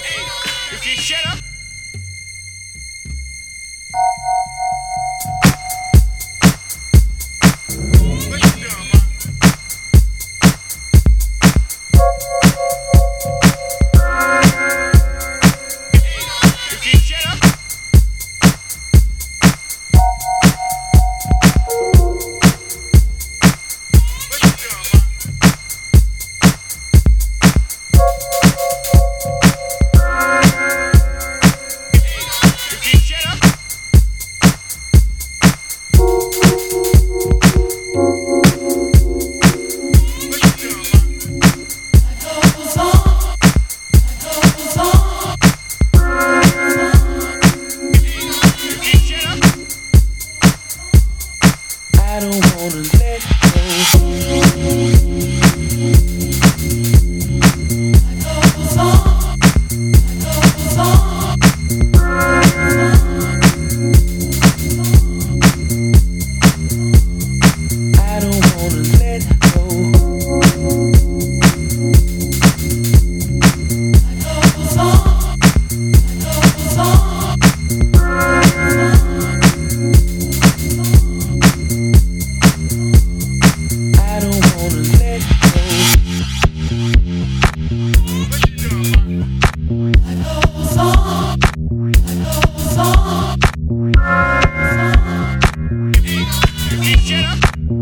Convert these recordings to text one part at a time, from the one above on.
If you shut up. What you doing, man? If you shut up. What you doing, man? If you shut up. What you doing, man? If you shut up. I don't wanna let go. I don't wanna let go. I don't wanna let go. What you doing, man? If you shut up.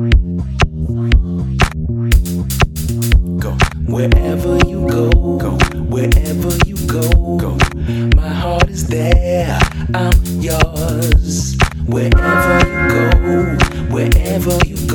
Go wherever you go, wherever you go. My heart is there, I'm yours. Wherever you go, wherever you